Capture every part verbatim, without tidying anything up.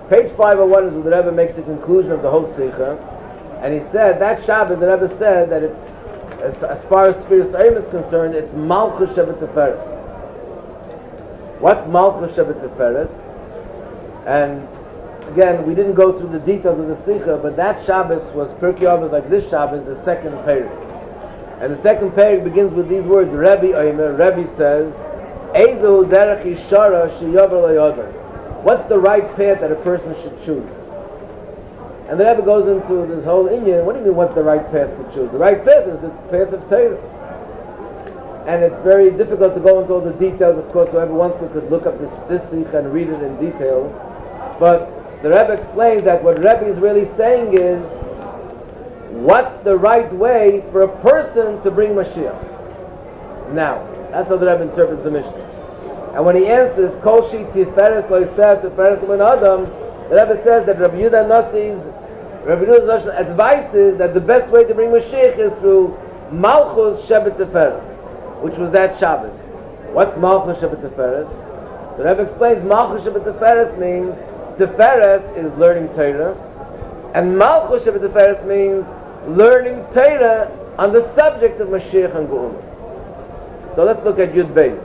Page five oh one is where the Rebbe makes the conclusion of the whole Sikha, and he said that Shabbat, the Rebbe said that it's, as, as far as Sfiras Eim is concerned, it's Malchus Shabbat Tiferes. What's Malchus Shabbat Tiferes? And again, we didn't go through the details of the Sikha, but that Shabbos was Pirkei Avos, like this Shabbos, the second parak. And the second parak begins with these words, Rebbe Omer, Rebbe says, Ezu derech yishara sheyover le'yover. What's the right path that a person should choose? And the Rebbe goes into this whole inyan, what do you mean what's the right path to choose? The right path is the path of Torah. And it's very difficult to go into all the details, of course, whoever wants to could look up this, this Sikha and read it in detail. But the Rebbe explains that what Rebbe is really saying is, what's the right way for a person to bring Mashiach? Now, that's how the Rebbe interprets the Mishnah. And when he answers, Kol shi tiferes lo yiseh tiferes lo ben adam, the Rebbe says that Rabbi Yehuda Nasi's, Rabbi Yehuda Nasi's advice is that the best way to bring Mashiach is through Malchus Shabbat Tiferes, which was that Shabbos. What's Malchus Shabbat Tiferes? The Rebbe explains Malchus Shabbat Tiferes means Tiferes is learning Torah, and Malchus Shabbat Tiferes means learning Torah on the subject of Mashiach and Geula. So let's look at Yud Beis.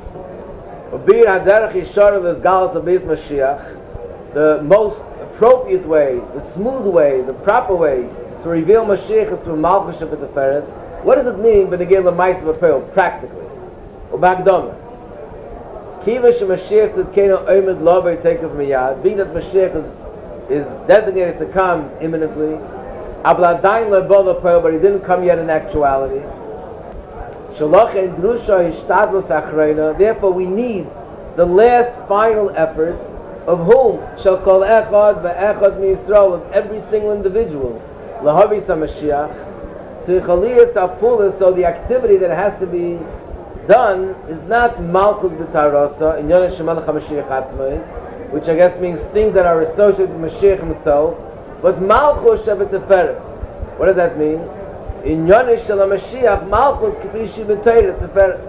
Ubir haderech yishara l'sgalas abeis Mashiach. The most appropriate way, the smooth way, the proper way to reveal Mashiach is through Malchus Shabbat Tiferes. What does it mean b'negei l'ma'asav ha'peil practically? Ubagdama. Kiva sheMashiach tzidkenu omed lo v'yitekev miyad. Being that Mashiach is, is designated to come imminently, avla adayin lo bo l'peil, but he didn't come yet in actuality. Shalochen drusha hishtadlus achreina. Therefore, we need the last final efforts of whom shall call echad ve'echad miYisrael, of every single individual. Lahavis HaMashiach. Tzichaliyas apulas. So the activity that has to be done is not malchus b'tarasa in Yonesh Shemelech HaMashiach Atzmai, which I guess means things that are associated with Mashiach himself, but malchus Shabbat Tiferes. What does that mean? In Yonesh Shel HaMashiach Malchus Kipishi B'Torah Tiferes.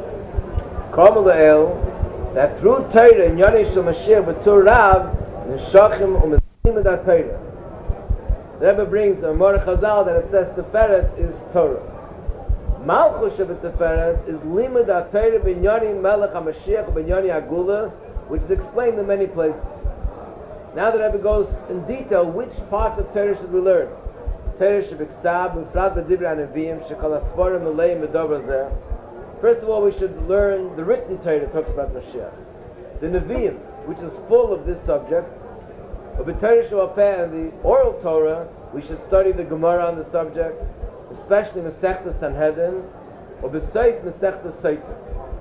Kamal Le'el, that through Torah in Yonesh Shel Mashiach B'Tur Rav Neshachim U'Mezim Ed HaTorah. The Rebbe brings the Amor Chazal that it says Tiferes is Torah. Malchus Shabbat Tiferes is Limud HaTorah B'Yoni Melech HaMashiach B'Yoni HaGula, which is explained in many places. Now the Rebbe goes in detail which parts of Torah should we learn. Torah Shebiksav, Mufrat B'Divrei HaNeviim, Shekol HaSforim Meleim B'Dover Zeh. First of all, we should learn the written Torah that talks about Mashiach. The Neviim, which is full of this subject. But B'Torah Sheba'al and the oral Torah, we should study the Gemara on the subject, especially Masechta Sanhedrin, or B'Seit Masechta Seitim.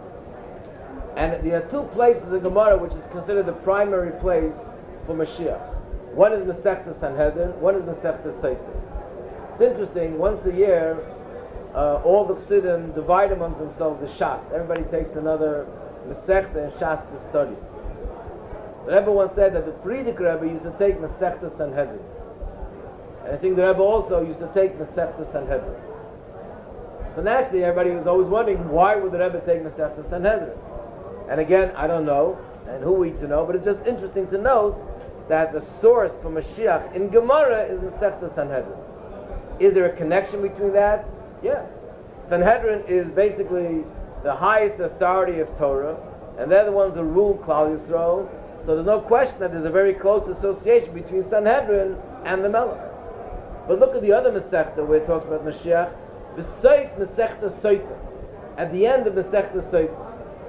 And there are two places in the Gemara which is considered the primary place for Mashiach. One is Masechta Sanhedrin, one is Masechta Seitim. It's interesting, once a year, uh, all the Chassidim divide amongst themselves the Shas. Everybody takes another Masechta and Shas to study. The Rebbe once said that the Frierdiker Rebbe used to take Masechta Sanhedrin. And I think the Rebbe also used to take Masechta Sanhedrin. So naturally, everybody was always wondering, why would the Rebbe take Masechta Sanhedrin? And again, I don't know, and who we to know, but it's just interesting to note that the source for Mashiach in Gemara is Masechta Sanhedrin. Is there a connection between that? Yeah. Sanhedrin is basically the highest authority of Torah, and they're the ones who rule Klal Yisrael, so there's no question that there's a very close association between Sanhedrin and the Melech. But look at the other Masechta where it talks about Mashiach, B'Seit Masechta Seitim, at the end of Masechta Seitim.